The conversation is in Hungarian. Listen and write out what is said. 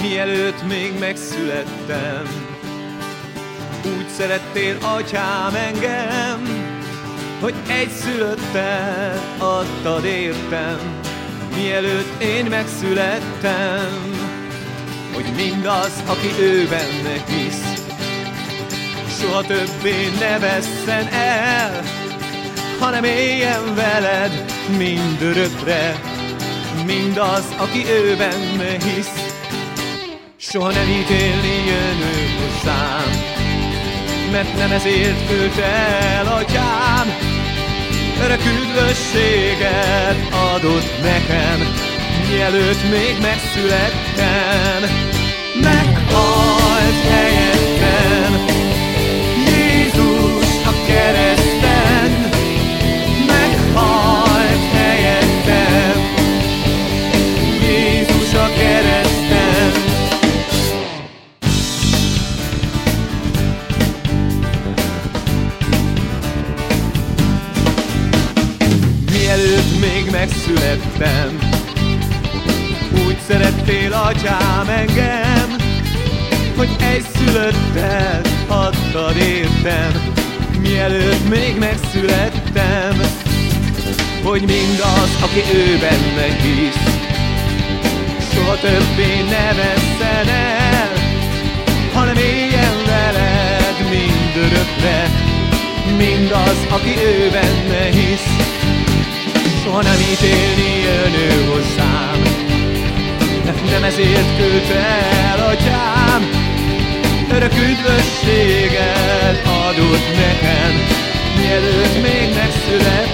Mielőtt még megszülettem, úgy szerettél, atyám, engem, hogy egyszülöttet adtad értem. Mielőtt én megszülettem, hogy mindaz, aki ő benne hisz, soha többé ne vesszen el, hanem éljen veled mindörökre. Mindaz, aki ő benne hisz, soha nem ítélni jön ő hozzám, mert nem ezért küldte el, atyám, örök üdvösséget adott nekem. Mielőtt még megszülettem, meghalt helyettem Jézus a kereszten, meghalt helyettem Jézus a kereszten. Mielőtt még megszülettem, úgy szerettél, atyám, engem, hogy egyszülöttet adtad értem. Mielőtt még megszülettem, hogy mindaz, aki ő benne hisz, soha többé ne vesszen el, hanem éljen veled mindörökre. Mindaz, aki ő benne hisz, soha nem ítélni jön ő hozzám, mert nem ezért küldte el, atyám, örök üdvösséget adott nekem. Mielőtt még megszülettem,